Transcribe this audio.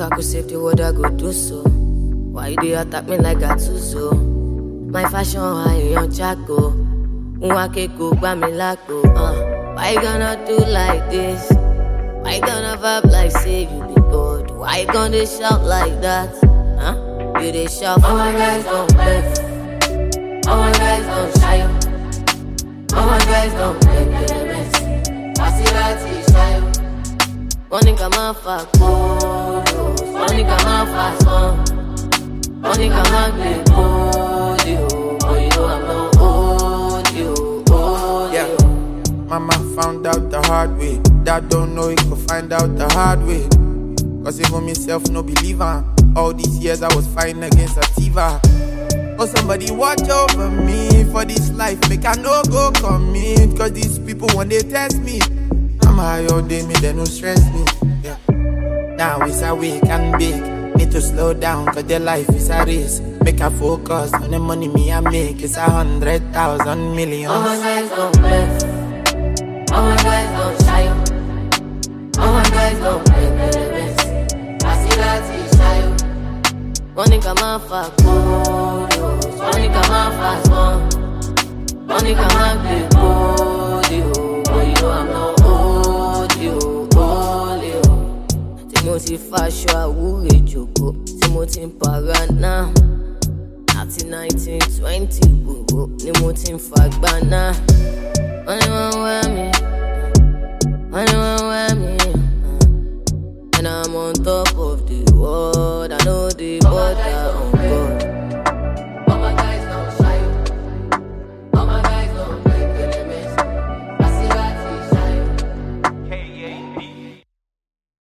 I could save the world, I go do so. Why you dey attack me like Gattuso? My fashion high on Chaco. Why you gonna do like this? Why you gonna vibe like say you be God? Why you gonna shout like that? Huh? You dey shout. All my guys don't bluff. All my guys don't shy up. All my guys don't play elements. Maserati shy up. Money come out for photos. Money come out for song. Money come out play audio. Oh, you know I'm no audio. Yeah. Mama found out the hard way. Dad don't know he could find out the hard way. Cause even myself no believer. All these years I was fighting against Sativa. Oh, somebody watch over me for this life. Make I no go commit. Cause these people when they test me, I'm high all day, me they no stress me. Yeah. Now it's a week and big. Need to slow down cause their life is a race. Make a focus on the money me I make. It's 100,000 million. All my guys don't bluff. All my guys don't shy up. All my guys don't play elements. Maserati shy up. Money come out for photos. Money come out for song. Money come out play audio. Oh, you know I'm no audio. Timothy Fasho awure joko. Timothy Parana. 1920 gbogbo ni mo ti ń fagbá náà. Wọ́n ní wọ́n wá mi.